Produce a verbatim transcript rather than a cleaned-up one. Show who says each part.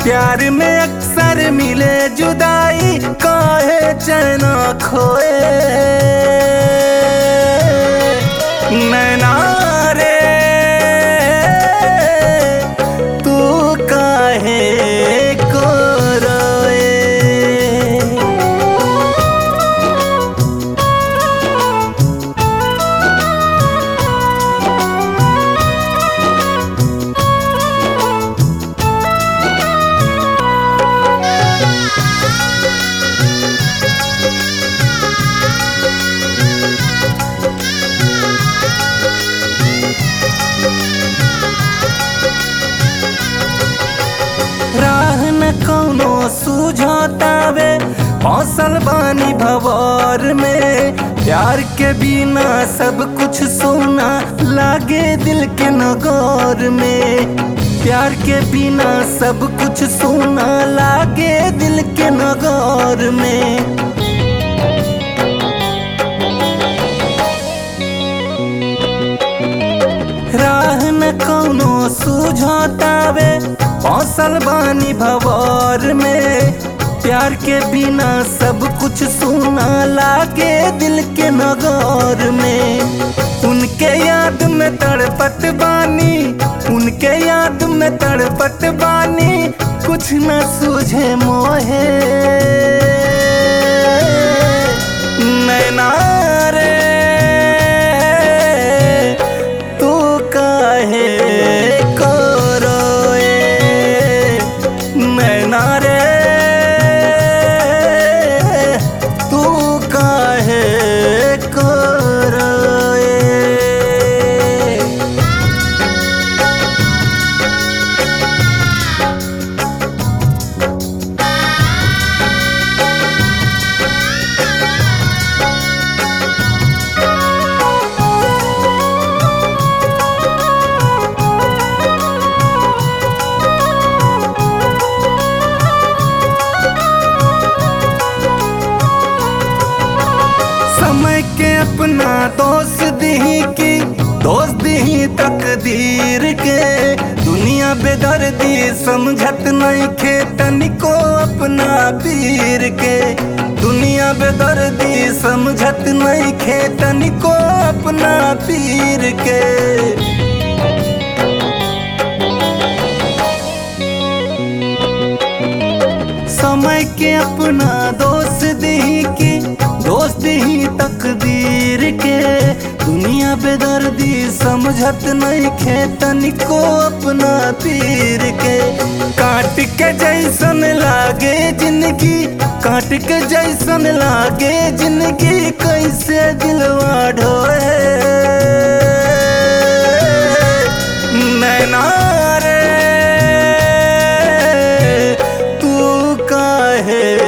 Speaker 1: प्यार में अक्सर मिले जुदाई, काहे चैन खोए नैना रे तू काहे को रोए। राह न कौनो सूझतावे, फसल बानी भंवर में। प्यार के बिना सब कुछ सोना लागे दिल के नगौर में। प्यार के बिना सब कुछ सोना लागे दिल के नगौर में। राह न कौनो सूझतावे, फसल बानी भंवर में। प्यार के बिना सब कुछ सोना लागे दिल के नगौर में। उनके याद में तड़पत बानी, उनके याद में तड़पत बानी, कुछ न सूझे मोहे नैना रे तू काहे को रोए नैना रे तू काहे को रोए। समय के अपना दोस्त दही की, दोस्त दही तकदीर के। दुनिया बेदर्दी समझत नहीं खे तनिको अपना पीर के। दुनिया बेदर्दी समझत नहीं खे तनिको अपना पीर के। समय के अपना दोस्त दही की, दोस्त ही तकदीर के। दुनिया बेदर्दी समझत नहीं खे तनिको अपना पीर के। काट के जैसन लागे जिंदगी, काट के जैसन लागे जिंदगी, कैसे दिलवा ढोए नैना रे तू काहे